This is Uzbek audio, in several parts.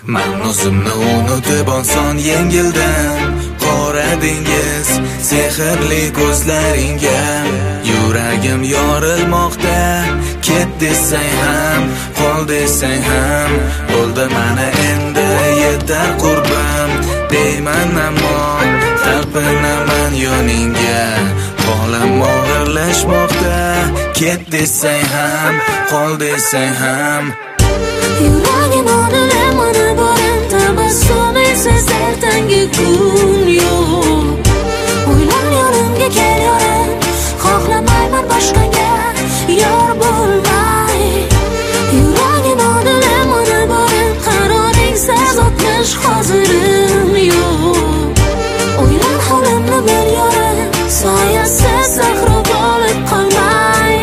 Men o'zimni unutib oson yengildim. Qora dengiz sehrli ko'zlaringga yuragim yorilmoqda. Ket desang ham, qol desang ham, bo'ldi mana endi yetar qurbim. Deyman ammo talpinaman yoningga. Qo'lim og'irlashmoqda. Ket desang ham, qol desang ham. Yuragim odile mana borim tabassumisiz ertangi kun yo'q. O'ylar yonimga kel yorim, xohlamayman boshqaga yor bo'lmay. Yuragim odile mana borim qaroringsiz o'tmish hozirim yo'q. O'ylar holimni bil yorim, soyasiz sahro bo'lib qolmay.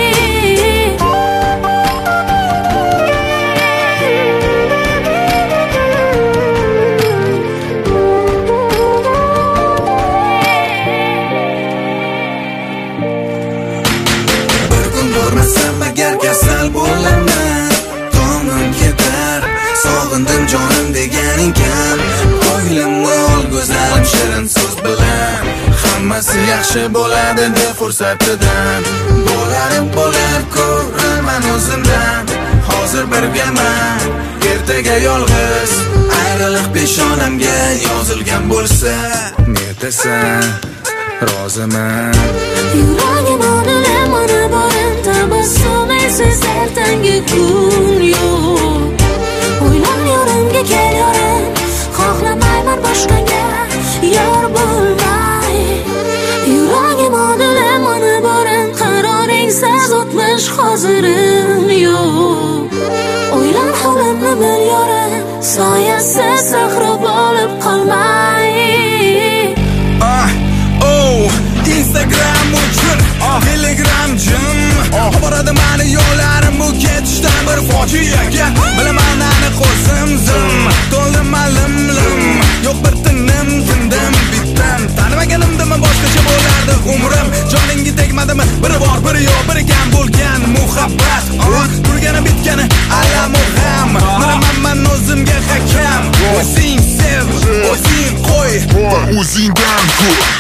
Agar kasal bo'laman, tomim ketar. Sog'indim jonim deganing kam. Ko'nglimni ol go'zalim shirin so'z bilan. Hammasi yaxshi bo'ladi deb fursatidan. Bo'lar ko'raman o'zimdan. Hozir birgaman, ertaga yolg'iz. Ayriliq peshonamga yozilgan bo'lsa, netasan roziman. Yuragim odile mana borim tabassumisiz ertangi kun yo'q. O'ylar yorimga kel yorim, xohlamayman boshqaga yor bo'lmay. Yuragim odile mana borim qaroringsiz o'tmish hozirim yo'q. O'ylar holimni bil yorim, soyasiz sahro bo'lib qolmay. Instagram uchun Telegram jim boradi mani yo'llarim bu ketishdan bir fojiaga. Bilaman aniq o'zim zim to'ldim malimlim. Yo'q bir tindim bitdim. Tanimaganimdimi boshqacha bo'lardi umrim. Joningga tegmadimi biri bor biri yo'q, biri kam bo'lgan muhabbat. Turgani bitgani alamu ham. Men o'zimga hakam. O'zing sev, o'zing qo'y va o'zingdan ko'r.